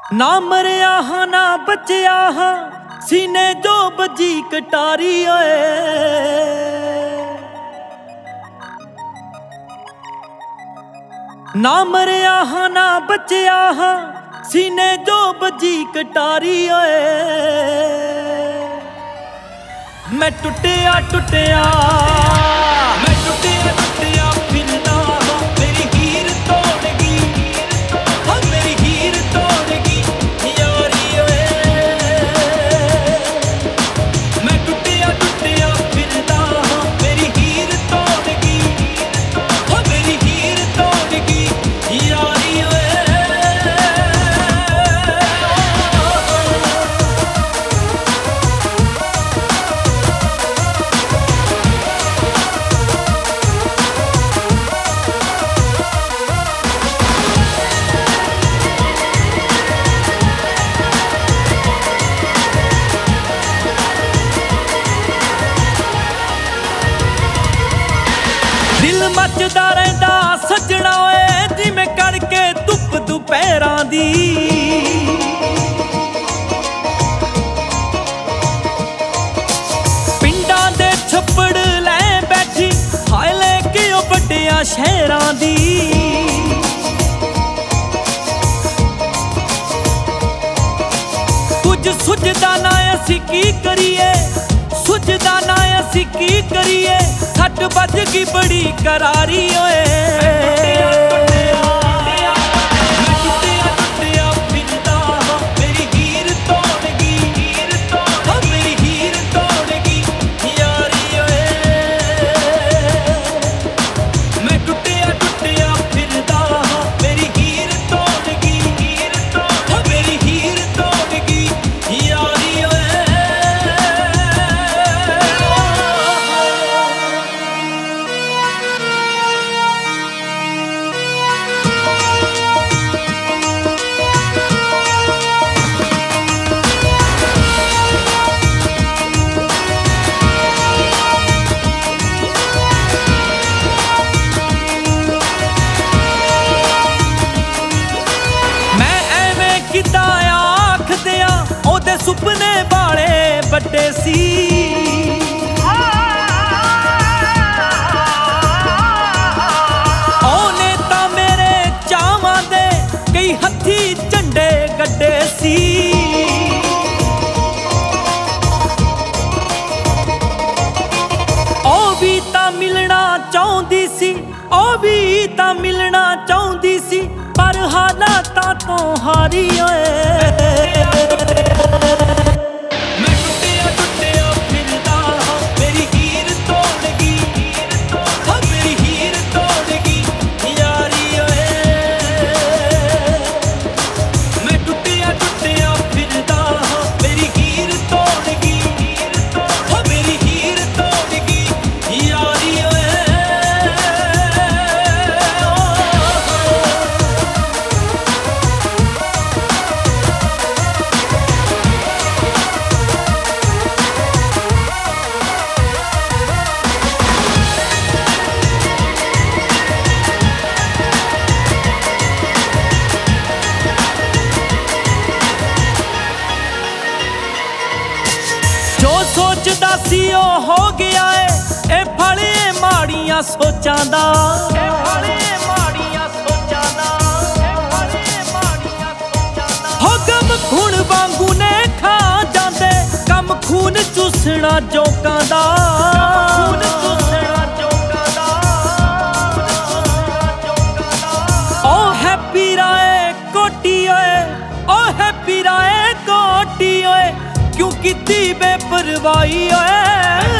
ना मरिया हाँ ना बचिया हाँ सीने जो बजी कटारी ओए। ना मरिया हाँ ना बचिया हाँ सीने जो बजी कटारी ओए। मैं टुटिया टुटिया मैं टुटिया टुटिया फिरदा हाँ मेरी हीर तोड़गी हाँ मेरी हीर तोड़गी यारी ओए। मैं टुटिया टुटिया फिरदा हाँ मेरी हीर तोड़गी हाँ मेरी हीर तोड़गी यारी ओए। दिल मचदा रहिंदा सजना ओए जिवें करके धुप दुपहरां दी। पिंडां दे छप्पड़ लै बैठी हाय लेके ओ वड्डियां शहरां दी। कुछ सुझदा ना असीं की करिए सुझदा ना असीं की करिए सट बज गई बड़ी करारी ओए। मैं टुटिया टुटिया फिरदा हाँ मेरी हीर तोड़गी हाँ मेरी हीर तोड़गी यारी ओए। मैं टुटिया टुटिया फिरदा हाँ मेरी हीर तोड़गी हाँ मेरी हीर तोड़गी यारी ओए। किदा आख दिया ओदे सुपने बाले बड़े सी। ओने तां मेरे चावां दे कई हथी झंडे गड्डे सी। ओ भी तां मिलना चाहुंदी सी ओ भी तां मिलना चाहुंदी सी पर हालातां तो हारी ओए। मैं टुटिया टुटिया फिरदा हाँ मेरी हीर तोड़गी हाँ मेरी हीर तोड़गी यारी ओए। मैं टुटिया टुटिया फिरदा हाँ मेरी हीर तोड़गी हाँ मेरी हीर तोड़गी यारी ओए। जो सोचदा सी ओ हो गया है ए फले माड़ियां सोचां दा। हो गम खून वांगू ने खा जांदे कम खून चूसना जोकां दा। ओ हैप्पी राए कोटी ओए ओ हैप्पी राए कोटी ओए क्यों कीती बेपरवाही ओए।